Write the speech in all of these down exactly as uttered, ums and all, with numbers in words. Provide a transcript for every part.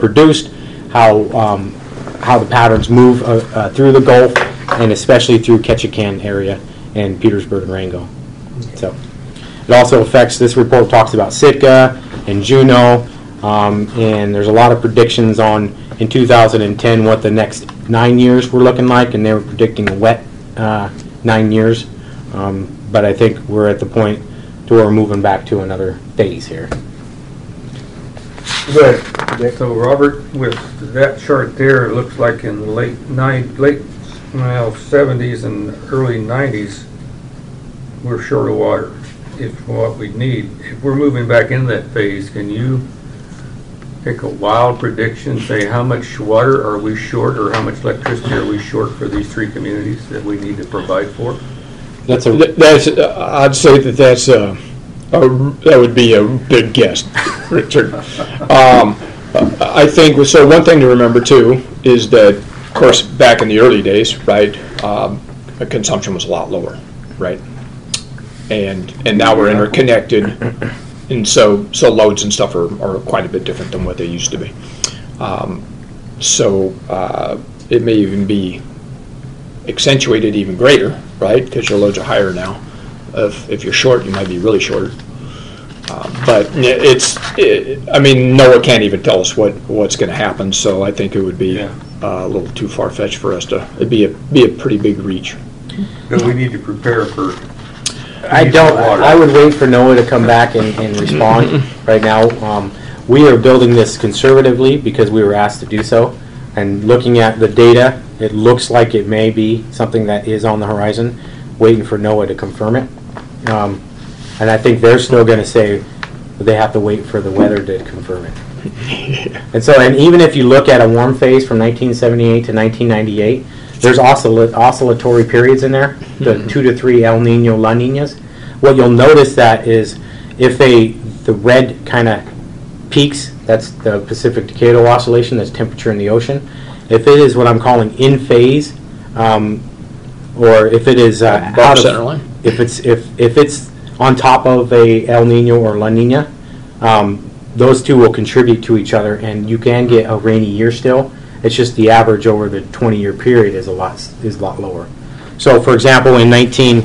produced, how um, how the patterns move uh, uh, through the Gulf, and especially through Ketchikan area and Petersburg and Rango. So it also affects, this report talks about Sitka and Juneau, um, and there's a lot of predictions on in two thousand ten what the next nine years were looking like, and they were predicting a wet uh, nine years. Um, but I think we're at the point to where we're moving back to another phase here. Good. So Robert, with that chart there, it looks like in the late nine, late well seventies and early nineties, we're short of water. If what we need, if we're moving back into that phase, can you take a wild prediction, say how much water are we short, or how much electricity are we short for these three communities that we need to provide for? That's a. That's. Uh, I'd say that that's a, a. That would be a big guess, Richard. um, I think so. One thing to remember too is that, of course, back in the early days, right, um, the consumption was a lot lower, right, and and now we're interconnected, and so so loads and stuff are, are quite a bit different than what they used to be. Um, so uh, it may even be accentuated even greater, right? Because your loads are higher now. If if you're short, you might be really short. Uh, but it's, it, I mean, NOAA can't even tell us what, what's going to happen. So I think it would be yeah. uh, a little too far fetched for us to. It'd be a be a pretty big reach. But we need to prepare for. I don't. I would wait for NOAA to come back and, and respond. Right now, um, we are building this conservatively because we were asked to do so. And looking at the data, it looks like it may be something that is on the horizon, waiting for NOAA to confirm it. Um, and I think they're still going to say that they have to wait for the weather to confirm it. And so, and even if you look at a warm phase from nineteen seventy-eight to nineteen ninety-eight, there's oscill- oscillatory periods in there, the mm-hmm. two to three El Nino, La Ninas. What you'll notice that is if they, the red kind of peaks, that's the Pacific Decadal Oscillation, that's temperature in the ocean. If it is what I'm calling in phase, um, or if it is uh, out of, center line. if it's if if it's on top of a El Nino or La Nina, um, those two will contribute to each other, and you can get a rainy year still. It's just the average over the twenty-year period is a lot is a lot lower. So, for example, in nineteen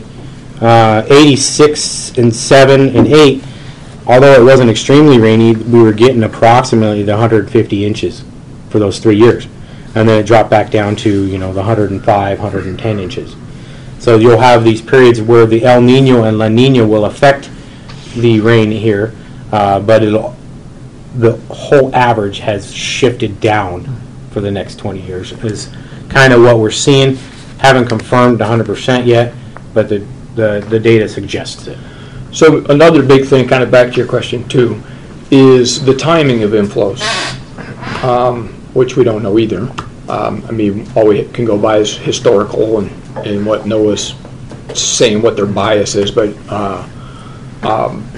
eighty-six and seven and eight, although it wasn't extremely rainy, we were getting approximately the one hundred fifty inches for those three years, and then it dropped back down to you know the one hundred five, one hundred ten inches. So you'll have these periods where the El Nino and La Nina will affect the rain here, uh, but it'll the whole average has shifted down for the next twenty years. Is kind of what we're seeing. Haven't confirmed one hundred percent yet, but the, the the data suggests it. So another big thing, kind of back to your question too, is the timing of inflows, um, which we don't know either. Um, I mean, all we can go by is historical and, and what NOAA's saying, what their bias is. But uh, um,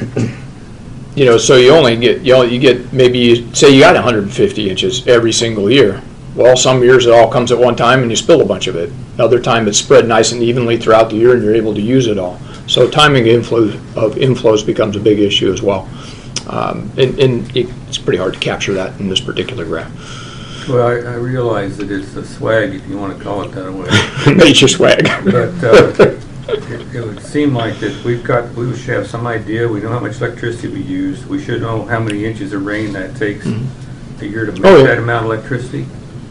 you know, so you only get you know you get maybe you, say you got one hundred fifty inches every single year. Well, some years it all comes at one time and you spill a bunch of it. Another time it's spread nice and evenly throughout the year and you're able to use it all. So timing inflow, of inflows becomes a big issue as well. Um, and and it, it's pretty hard to capture that in this particular graph. Well, I, I realize that it's a swag, if you want to call it that way. Nature swag. But uh, it, it would seem like that we've got, we should have some idea. We know how much electricity we use. We should know how many inches of rain that takes mm-hmm. a year to make oh, yeah. that amount of electricity.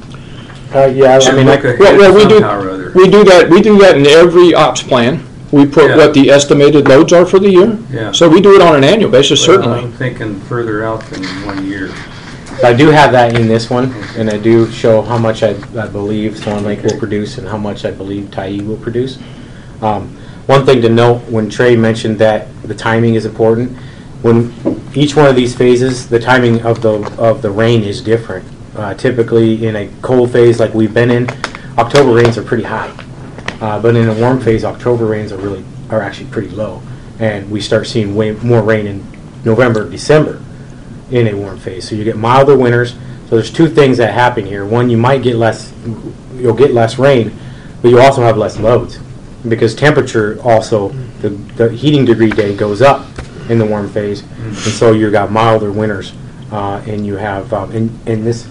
Uh, yeah, I mean, well, well, we do we do that we do that in every ops plan. We put yeah. what the estimated loads are for the year. Yeah. So we do it on an annual basis, well, certainly. I'm thinking further out than one year. I do have that in this one, and I do show how much I, I believe Swan Lake will produce and how much I believe Tyee will produce. Um, one thing to note, when Trey mentioned that the timing is important, when each one of these phases, the timing of the of the rain is different. Uh, typically, in a cold phase like we've been in, October rains are pretty high, uh, but in a warm phase, October rains are really are actually pretty low, and we start seeing way more rain in November, December, in a warm phase. So you get milder winters. So there's two things that happen here. One, you might get less, you'll get less rain, but you also have less loads because temperature also the, the heating degree day goes up in the warm phase, and so you got milder winters, uh, and you have um, and, and this.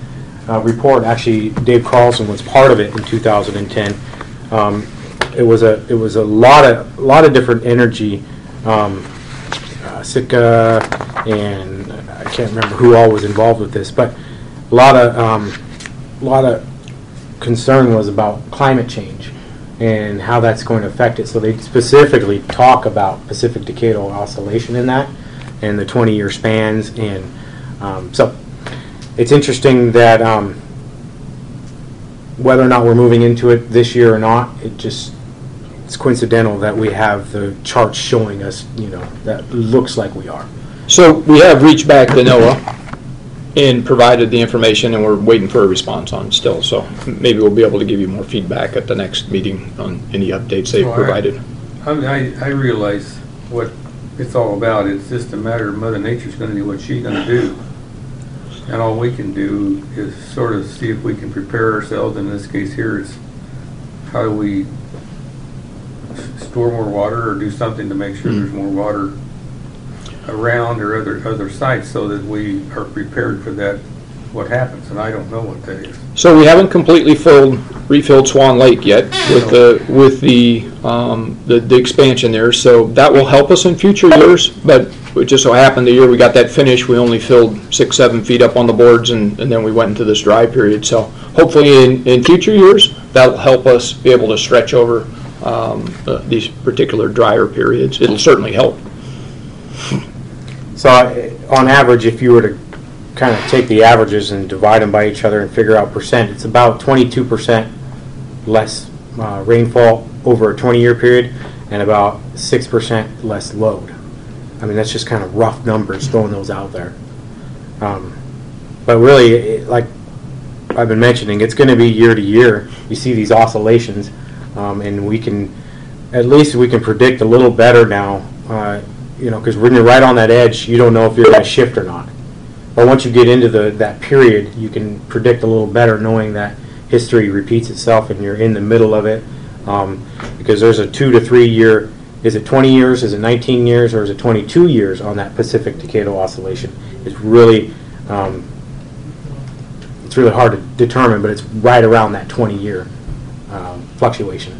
uh, report, actually Dave Carlson was part of it in two thousand ten. Um, it was a it was a lot of a lot of different energy, um, uh, Sitka, and I can't remember who all was involved with this, but a lot of um, a lot of concern was about climate change and how that's going to affect it. So they specifically talk about Pacific Decadal Oscillation in that, and the twenty-year spans, and um, so it's interesting that um, whether or not we're moving into it this year or not, it just it's coincidental that we have the charts showing us, you know, that looks like we are. So we have reached back to NOAA and provided the information, and we're waiting for a response on it still. So maybe we'll be able to give you more feedback at the next meeting on any updates they've Well, I- provided. I, mean, I, I realize what it's all about. It's just a matter of Mother Nature's gonna do what she's gonna do. And all we can do is sort of see if we can prepare ourselves. In this case here is how do we s- store more water or do something to make sure there's more water around or other, other sites so that we are prepared for that, what happens. And I don't know what that is. So we haven't completely filled, refilled Swan Lake yet with the, with the, um, the, the expansion there. So that will help us in future years, but it just so happened the year we got that finished, we only filled six, seven feet up on the boards, and, and then we went into this dry period. So hopefully in, in future years, that'll help us be able to stretch over um, uh, these particular drier periods. It'll certainly help. So uh, on average, if you were to kind of take the averages and divide them by each other and figure out percent, it's about twenty-two percent less uh, rainfall over a twenty-year period and about six percent less load. I mean, that's just kind of rough numbers, throwing those out there. Um, but really, it, like I've been mentioning, it's going to be year to year. You see these oscillations, um, and we can, at least we can predict a little better now, uh, you know, because when you're right on that edge, you don't know if you're going to shift or not. But once you get into the that period, you can predict a little better, knowing that history repeats itself and you're in the middle of it, um, because there's a two to three year. Is it twenty years, is it nineteen years, or is it twenty-two years on that Pacific Decadal Oscillation? It's really, um, it's really hard to determine, but it's right around that twenty-year um, fluctuation.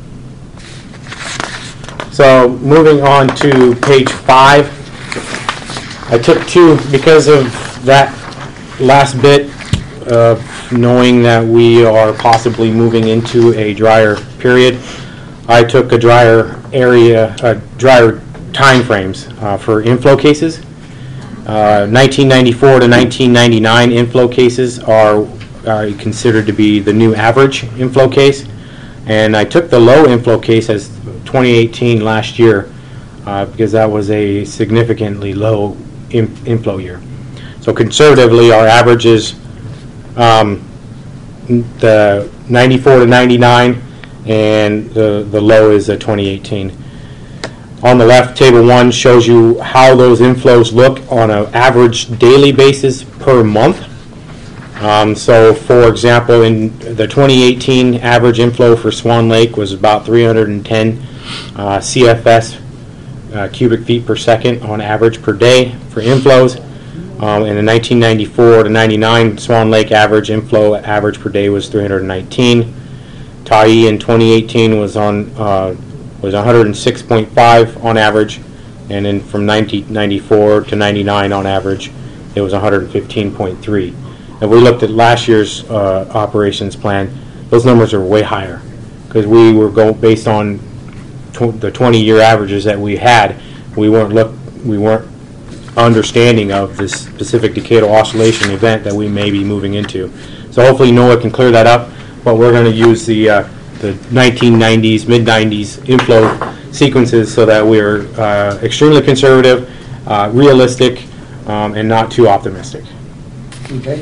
So moving on to page five, I took two, because of that last bit of knowing that we are possibly moving into a drier period, I took a drier area, uh, drier time frames uh, for inflow cases. Uh, nineteen ninety-four to nineteen ninety-nine inflow cases are, are considered to be the new average inflow case, and I took the low inflow case as twenty eighteen last year uh, because that was a significantly low in, inflow year. So conservatively, our average is um, the ninety-four to ninety-nine, and the, the low is a twenty eighteen. On the left, table one shows you how those inflows look on an average daily basis per month. Um, so, for example, in the twenty eighteen average inflow for Swan Lake was about three hundred ten uh, C F S uh, cubic feet per second on average per day for inflows. Um, and the nineteen ninety-four to ninety-nine Swan Lake average inflow average per day was three hundred nineteen. Tyee in twenty eighteen was on uh, was one hundred six point five on average, and then from nineteen ninety-four to ninety-nine on average, it was one hundred fifteen point three. If we looked at last year's uh, operations plan, those numbers are way higher because we were going based on tw the twenty-year averages that we had. We weren't look we weren't understanding of this Pacific Decadal Oscillation event that we may be moving into. So hopefully NOAA can clear that up. But we're going to use the uh, the nineteen nineties, mid nineties inflow sequences so that we're uh, extremely conservative, uh, realistic, um, and not too optimistic. Okay.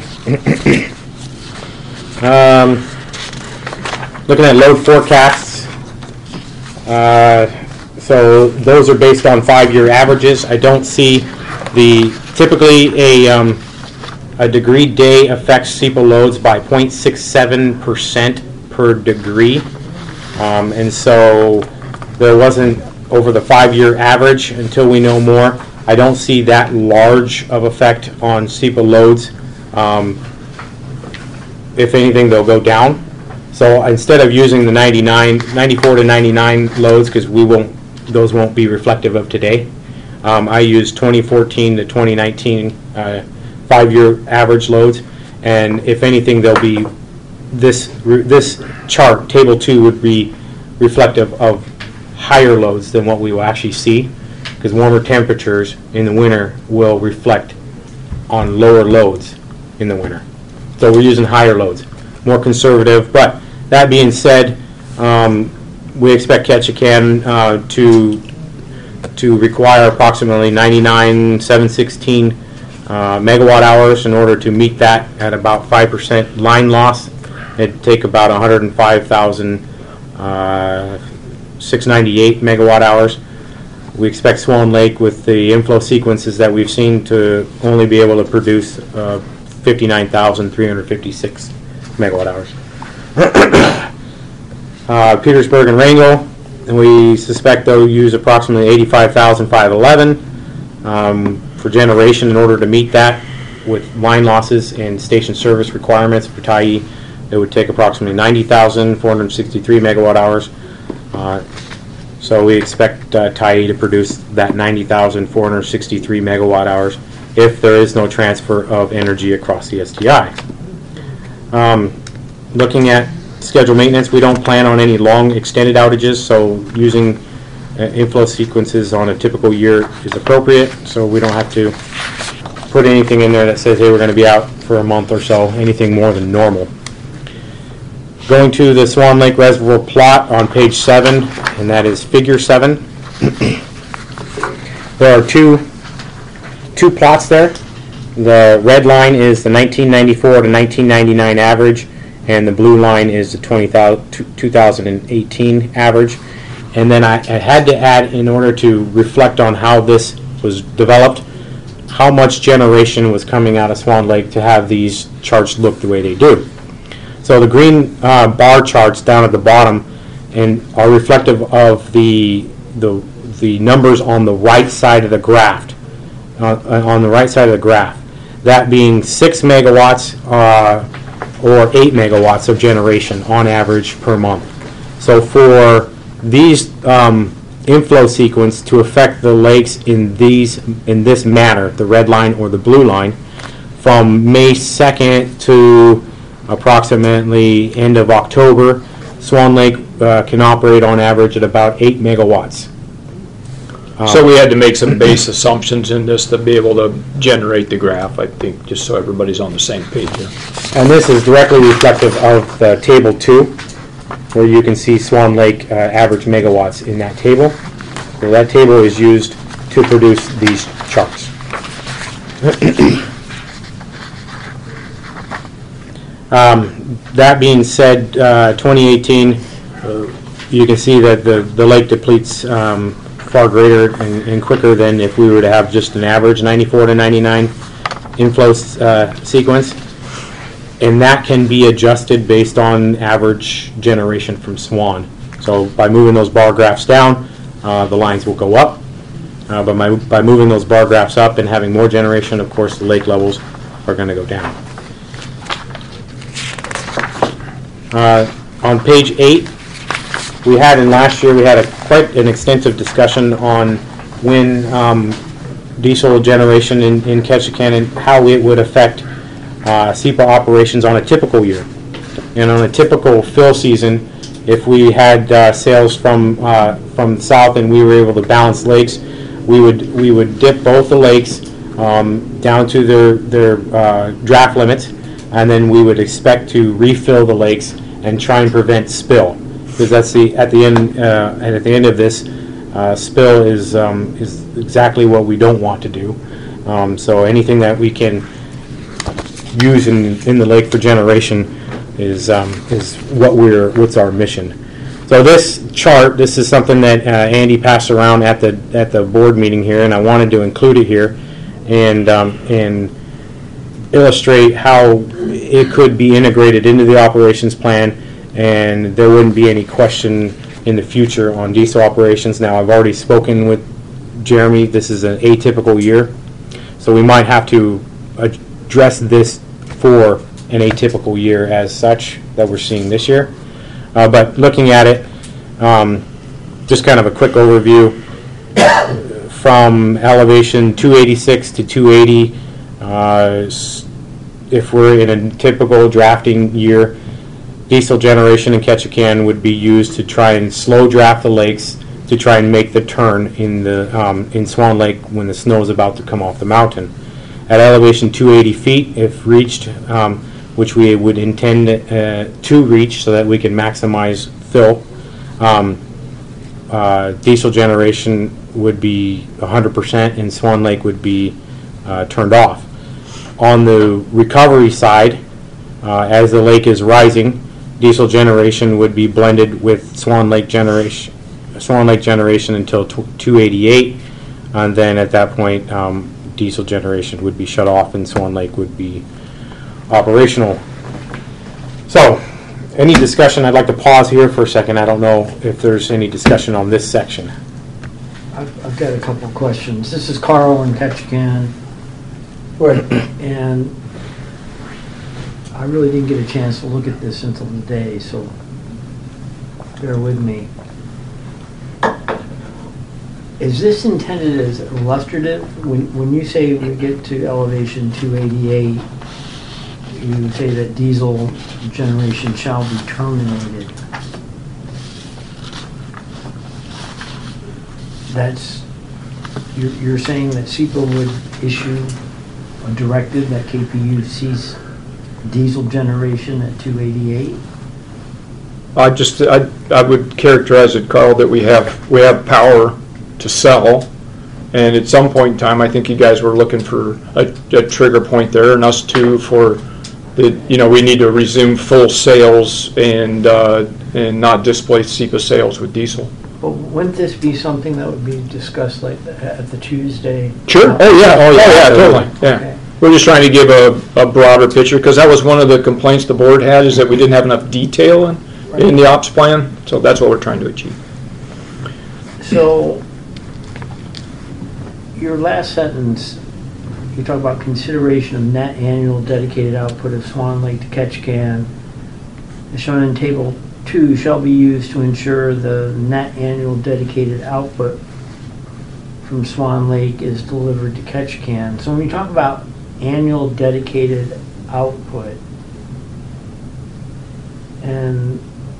um, looking at load forecasts, uh, so those are based on five-year averages. I don't see the typically a um, a degree day affects S E P A loads by zero point six seven percent per degree, um, and so there wasn't over the five-year average until we know more. I don't see that large of effect on S E P A loads. Um, if anything, they'll go down. So instead of using the ninety-nine, ninety-four to ninety-nine loads, because we won't, those won't be reflective of today, um, I use twenty fourteen to twenty nineteen uh, five-year average loads, and if anything, they'll be this this chart, table two, would be reflective of higher loads than what we will actually see, because warmer temperatures in the winter will reflect on lower loads in the winter. So we're using higher loads, more conservative. But that being said, um, we expect Ketchikan uh, to to require approximately ninety-nine seven sixteen uh, megawatt hours in order to meet that at about five percent line loss. It'd take about one hundred five thousand six hundred ninety-eight megawatt hours. We expect Swan Lake, with the inflow sequences that we've seen, to only be able to produce uh, fifty-nine thousand three hundred fifty-six megawatt hours. uh, Petersburg and Wrangell, and we suspect they'll use approximately eighty-five thousand five hundred eleven um, for generation. In order to meet that with line losses and station service requirements for Tyee, it would take approximately ninety thousand four hundred sixty-three megawatt hours. Uh, so we expect uh, Tyee to produce that ninety thousand four hundred sixty-three megawatt hours if there is no transfer of energy across the S T I. Um, looking at scheduled maintenance, we don't plan on any long extended outages, so using uh, inflow sequences on a typical year is appropriate, so we don't have to put anything in there that says, hey, we're going to be out for a month or so, anything more than normal. Going to the Swan Lake Reservoir plot on page seven, and that is figure seven. There are two two plots there. The red line is the nineteen ninety-four to nineteen ninety-nine average, and the blue line is the two thousand eighteen average. And then I, I had to add, in order to reflect on how this was developed, how much generation was coming out of Swan Lake to have these charts look the way they do. So the green uh, bar charts down at the bottom and are reflective of the the the numbers on the right side of the graph. Uh, on the right side of the graph, that being six megawatts uh, or eight megawatts of generation on average per month. So for these um, inflow sequence to affect the lakes in these in this manner, the red line or the blue line, from May second to approximately end of October, Swan Lake uh, can operate on average at about eight megawatts. Um, So we had to make some base assumptions in this to be able to generate the graph, I think, just so everybody's on the same page here. And this is directly reflective of the table two, where you can see Swan Lake uh, average megawatts in that table. So that table is used to produce these charts. um, that being said, uh, twenty eighteen, uh, you can see that the, the lake depletes um, far greater and, and quicker than if we were to have just an average ninety-four to ninety-nine inflow uh, sequence. And that can be adjusted based on average generation from Swan. So by moving those bar graphs down, uh, the lines will go up. Uh, but by, by moving those bar graphs up and having more generation, of course, the lake levels are going to go down. Uh, on page eight, we had in last year, we had a, quite an extensive discussion on when um, diesel generation in, in Ketchikan and how it would affect uh, S E P A operations on a typical year. And on a typical fill season, if we had uh, sales from uh, from the south and we were able to balance lakes, we would we would dip both the lakes um, down to their their uh, draft limits, and then we would expect to refill the lakes and try and prevent spill. Because that's the at the end uh, and at the end of this, uh, spill is um, is exactly what we don't want to do. Um, so anything that we can use in in the lake for generation is um, is what we're what's our mission. So this chart, this is something that uh, Andy passed around at the at the board meeting here, and I wanted to include it here and um, and illustrate how it could be integrated into the operations plan. And there wouldn't be any question in the future on diesel operations. Now, I've already spoken with Jeremy. This is an atypical year, so we might have to address this for an atypical year as such that we're seeing this year. Uh, but looking at it, um, just kind of a quick overview from elevation two eighty-six to two eighty. Uh, if we're in a typical drafting year, diesel generation in Ketchikan would be used to try and slow draft the lakes to try and make the turn in the um, in Swan Lake when the snow is about to come off the mountain. At elevation two eighty feet, if reached, um, which we would intend uh, to reach so that we can maximize fill, um, uh, diesel generation would be one hundred percent and Swan Lake would be uh, turned off. On the recovery side, uh, as the lake is rising, diesel generation would be blended with Swan Lake generation, Swan Lake generation until two eighty-eight, and then at that point, um, diesel generation would be shut off and Swan Lake would be operational. So, any discussion? I'd like to pause here for a second. I don't know if there's any discussion on this section. I've, I've got a couple of questions. This is Carl in Ketchikan. And I really didn't get a chance to look at this until today, so bear with me. Is this intended as illustrative? When, when you say we get to elevation two eighty-eight, you say that diesel generation shall be terminated. That's, you're, you're saying that S E P A would issue a directive that K P U cease diesel generation at two eighty-eight? I just, I, I would characterize it, Carl, that we have, we have power to sell, and at some point in time, I think you guys were looking for a, a trigger point there, and us too, for the, you know, we need to resume full sales and, uh, and not displace S E P A sales with diesel. But wouldn't this be something that would be discussed like at the Tuesday? Sure. Oh, yeah. Oh, yeah, yeah, totally. Yeah. Okay. We're just trying to give a, a broader picture, because that was one of the complaints the board had, is that we didn't have enough detail in, in the ops plan, so that's what we're trying to achieve. So, your last sentence, you talk about consideration of net annual dedicated output of Swan Lake to Ketchikan, as shown in table two, shall be used to ensure the net annual dedicated output from Swan Lake is delivered to Ketchikan. So when you talk about annual dedicated output, and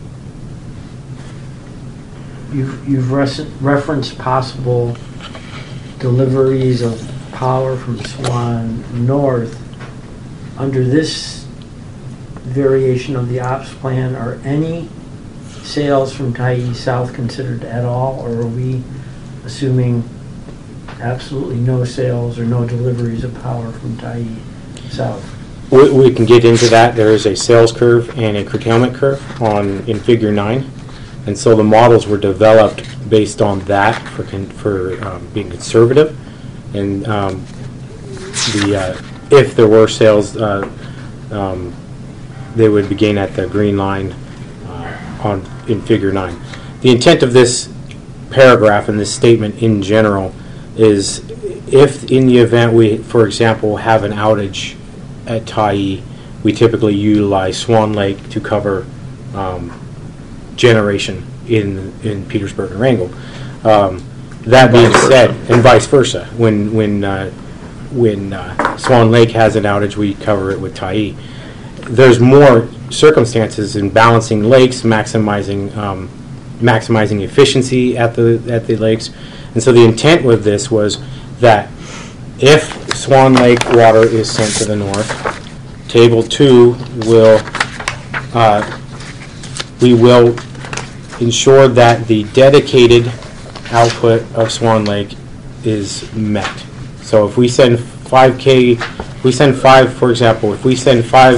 you've, you've referenced possible deliveries of power from Swan North, under this variation of the ops plan, are any sales from Tyee South considered at all, or are we assuming absolutely no sales or no deliveries of power from Tyee South? We, we can get into that. There is a sales curve and a curtailment curve on in figure nine, and so the models were developed based on that for con, for um, being conservative, and um, the uh, if there were sales, uh, um, they would begin at the green line uh, on in figure nine. The intent of this paragraph and this statement in general is, if in the event we, for example, have an outage at Tyee, we typically utilize Swan Lake to cover um, generation in in Petersburg and Wrangell. Um, that being said, and vice versa, when when uh, when uh, Swan Lake has an outage, we cover it with Tyee. There's more circumstances in balancing lakes, maximizing um, maximizing efficiency at the at the lakes, and so the intent with this was that if Swan Lake water is sent to the north, Table Two will uh, we will ensure that the dedicated output of Swan Lake is met. So if we send five K, if we send five, for example, if we send five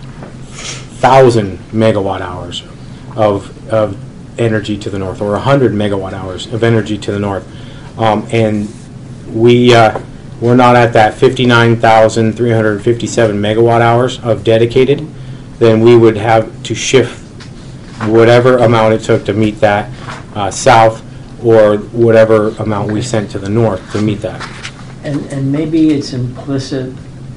thousand megawatt hours of of energy to the north, or a hundred megawatt hours of energy to the north, um, and we uh, we're not at that fifty-nine thousand three hundred fifty-seven megawatt hours of dedicated, then we would have to shift whatever amount it took to meet that uh, south, or whatever amount we sent to the north to meet that. And and maybe it's implicit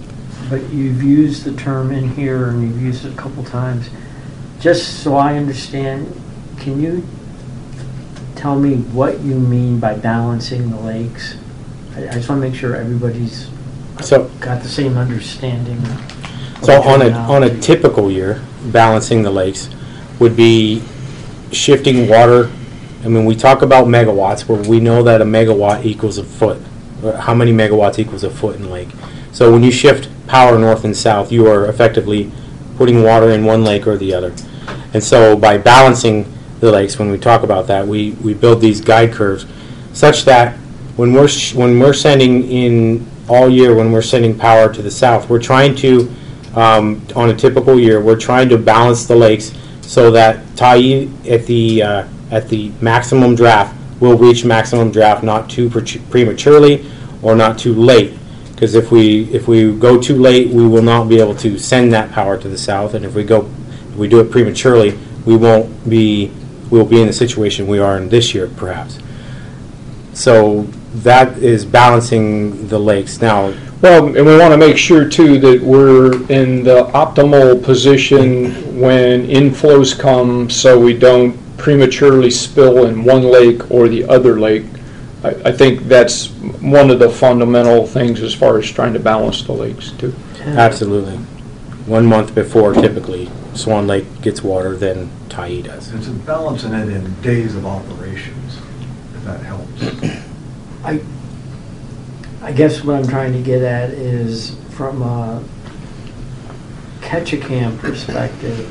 but you've used the term in here and you've used it a couple times. Just so I understand, can you tell me what you mean by balancing the lakes? I, I just want to make sure everybody's So, got the same understanding. of so the on a, on a terminology. typical year, balancing the lakes would be shifting water. I mean, we talk about megawatts, where we know that a megawatt equals a foot. How many megawatts equals a foot in lake? So when you shift power north and south, you are effectively putting water in one lake or the other. And so by balancing the lakes, when we talk about that, we, we build these guide curves such that when we're sh- when we're sending in all year, when we're sending power to the south, we're trying to, um, on a typical year, we're trying to balance the lakes so that Tyee at the uh, at the maximum draft will reach maximum draft not too pre- prematurely or not too late. Because if we if we go too late, we will not be able to send that power to the south, and if we go if we do it prematurely, we won't be we'll be in the situation we are in this year, perhaps. So that is balancing the lakes. Now, Well, and we want to make sure too that we're in the optimal position when inflows come, so we don't prematurely spill in one lake or the other lake. I, I think that's one of the fundamental things as far as trying to balance the lakes too. absolutely, one month before typically Swan Lake gets water, then Tyee does. It's balancing it in days of operations, if that helps. I, I guess what I'm trying to get at is from a Ketchikan perspective,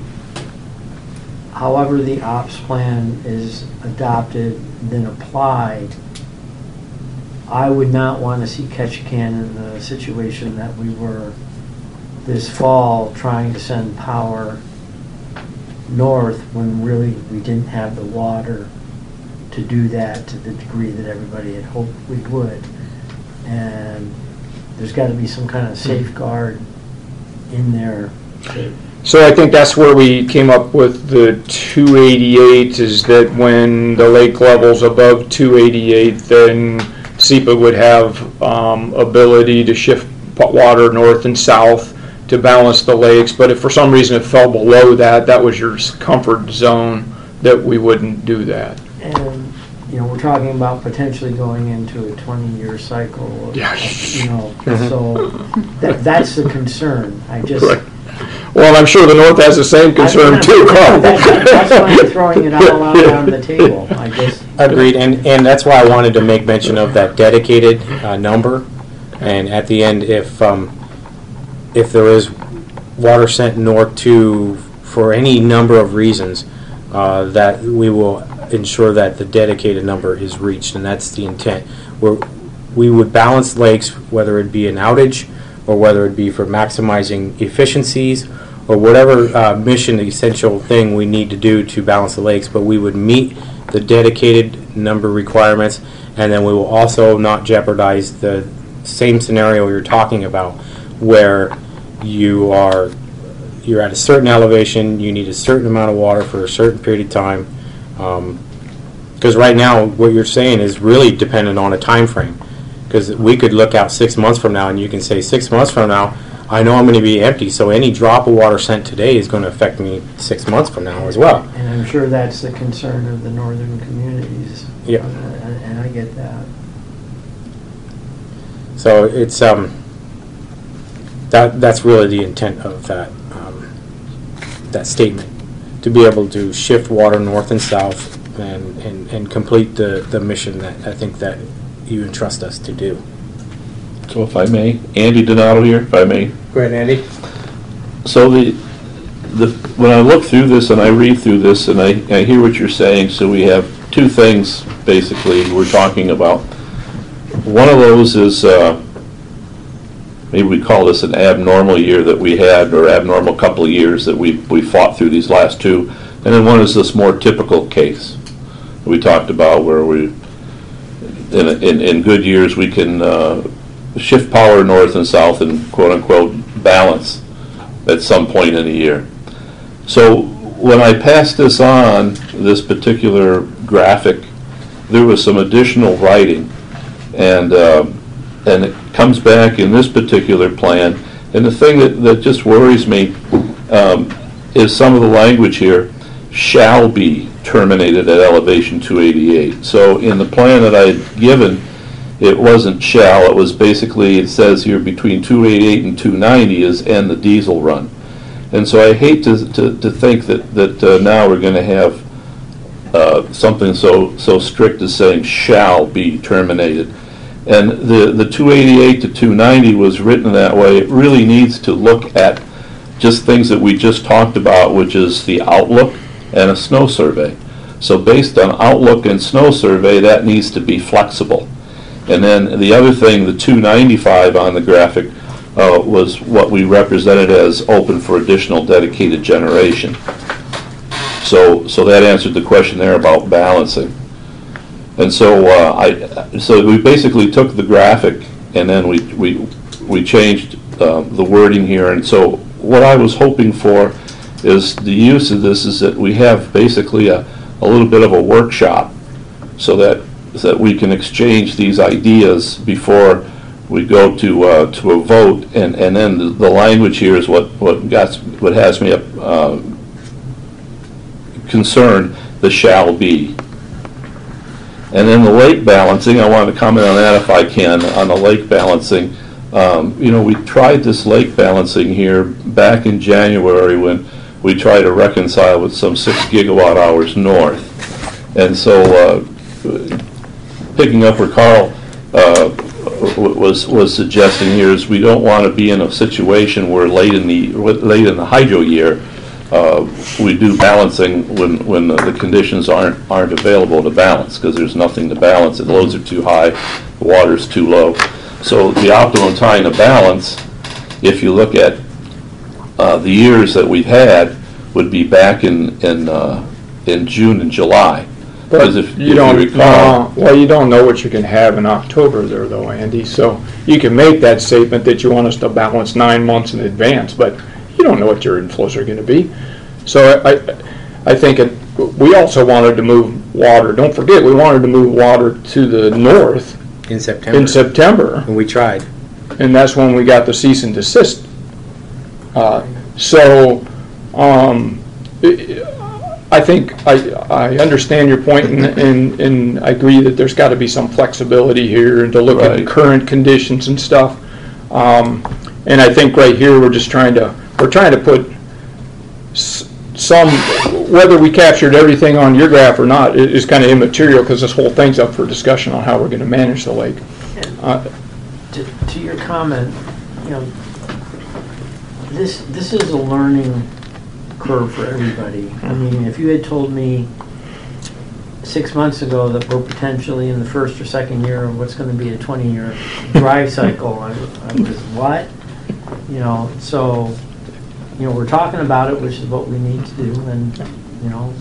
however the ops plan is adopted, then applied, I would not want to see Ketchikan in the situation that we were this fall trying to send power north when really we didn't have the water to do that to the degree that everybody had hoped we would. And there's got to be some kind of safeguard in there to So I think that's where we came up with the two eighty-eight, is that when the lake level's above two eighty-eight, then SEPA would have um, ability to shift p- water north and south to balance the lakes. But if for some reason it fell below that, that was your s- comfort zone, that we wouldn't do that. And, you know, we're talking about potentially going into a twenty-year cycle. of- Yeah. You know, so that, that's the concern. I just. Right. Well, I'm sure the north has the same concern too, Carl. That's that's why I'm throwing it all out on the table. I just. Agreed, and, and that's why I wanted to make mention of that dedicated uh, number. And at the end, if um, if there is water sent north to, for any number of reasons, uh, that we will ensure that the dedicated number is reached, and that's the intent. We're, we would balance lakes, whether it be an outage or whether it be for maximizing efficiencies or whatever uh, mission essential thing we need to do to balance the lakes, but we would meet the dedicated number requirements, and then we will also not jeopardize the same scenario you're talking about, where you are you're at a certain elevation, you need a certain amount of water for a certain period of time, because right now what you're saying is really dependent on a time frame, because we could look out six months from now and you can say six months from now I know I'm going to be empty, so any drop of water sent today is going to affect me six months from now as well. And I'm sure that's the concern of the northern communities. Yep. Uh, And and I get that. So it's um that that's really the intent of that um, that statement, to be able to shift water north and south and, and, and complete the, the mission that I think that you entrust us to do. So if I may, Andy Donato here, if I may. Go ahead, Andy. So the, the, when I look through this and I read through this and I, I hear what you're saying, so we have two things basically we're talking about. One of those is, uh, maybe we call this an abnormal year that we had, or abnormal couple of years that we, we fought through these last two. And then one is this more typical case we talked about, where we, in, in, in good years, we can uh, shift power north and south and quote-unquote balance at some point in a year. So when I passed this on, this particular graphic, there was some additional writing, and uh, and it comes back in this particular plan, And the thing that, that just worries me um, is some of the language here, shall be terminated at elevation two eighty-eight. So in the plan that I had given, it wasn't shall, it was basically, it says here between two eighty-eight and two ninety is end the diesel run. And so I hate to, to, to think that, that uh, now we're going to have uh, something so, so strict as saying shall be terminated. And the, the two eighty-eight to two ninety was written that way. It really needs to look at just things that we just talked about, which is the outlook and a snow survey. So based on outlook and snow survey, that needs to be flexible. And then the other thing, the two ninety-five on the graphic, uh, was what we represented as open for additional dedicated generation. So, so that answered the question there about balancing. And so uh, I, so we basically took the graphic and then we we we changed uh, the wording here. And so what I was hoping for is the use of this is that we have basically a, a little bit of a workshop, so that so that we can exchange these ideas before we go to uh, to a vote. And and then the, the language here is what what got what has me uh, concerned. The shall be. And then the lake balancing, I want to comment on that if I can, on the lake balancing. Um, you know, we tried this lake balancing here back in January when we tried to reconcile with some six gigawatt hours north. And so, uh, picking up where Carl uh, was was suggesting here is we don't want to be in a situation where late in the late in the hydro year, Uh, we do balancing when, when the, the conditions aren't aren't available to balance, because there's nothing to balance. The loads are too high, the water's too low. So the optimum time to balance, if you look at uh, the years that we've had, would be back in in uh, in June and July. Because if you if don't, you recall, uh, well, you don't know what you can have in October there, though, Andy. So you can make that statement that you want us to balance nine months in advance, but you don't know what your inflows are going to be. So I, I think it, we also wanted to move water. Don't forget, we wanted to move water to the north In September. in September, And we tried. and that's when we got the cease and desist. Uh, so um, I think I, I understand your point, and, and, and I agree that there's got to be some flexibility here to look Right. at current conditions and stuff. Um, and I think right here we're just trying to we're trying to put s- some, whether we captured everything on your graph or not i- is kind of immaterial, because this whole thing's up for discussion on how we're going to manage the lake. Uh, To, to your comment, you know, this, this is a learning curve for everybody. I mean, if you had told me six months ago that we're potentially in the first or second year of what's going to be a twenty-year dry cycle, I, I was, what? You know, so, you know, we're talking about it, which is what we need to do, and, you know,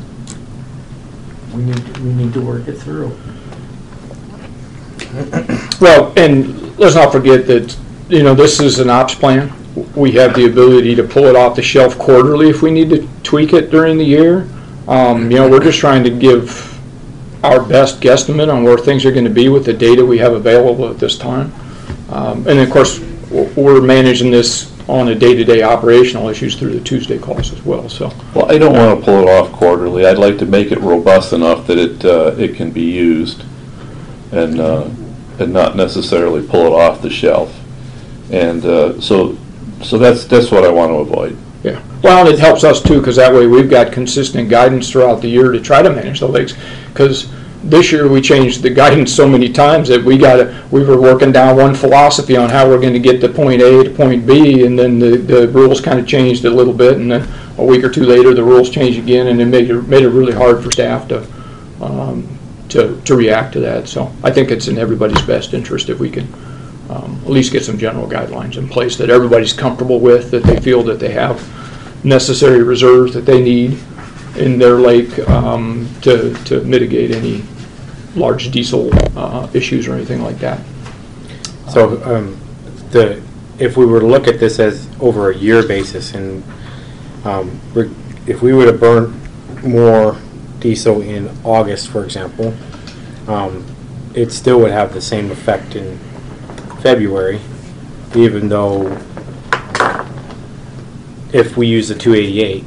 we need, to- we need to work it through. Well, and let's not forget that, you know, this is an ops plan. We have the ability to pull it off the shelf quarterly if we need to tweak it during the year. Um, you know, we're just trying to give our best guesstimate on where things are going to be with the data we have available at this time. Um, and of course, w- we're managing this on a day-to-day operational issues through the Tuesday calls as well, so. well, I don't want to pull it off quarterly. I'd like to make it robust enough that it uh, it can be used, and uh, and not necessarily pull it off the shelf. And uh, so so that's that's what I want to avoid. Yeah, well, and it helps us too, because that way we've got consistent guidance throughout the year to try to manage the lakes. Because this year we changed the guidance so many times that we got to, we were working down one philosophy on how we're going to get to point A to point B, and then the, the rules kind of changed a little bit, and then a week or two later the rules changed again, and it made it made it really hard for staff to um, to to react to that. So I think it's in everybody's best interest if we can Um, at least get some general guidelines in place that everybody's comfortable with, that they feel that they have necessary reserves that they need in their lake um, to, to mitigate any large diesel uh, issues or anything like that. So um, the, if we were to look at this as over a year basis, and um, we're- if we would have burned more diesel in August, for example, um, it still would have the same effect in February, even though if we use the two eighty-eight.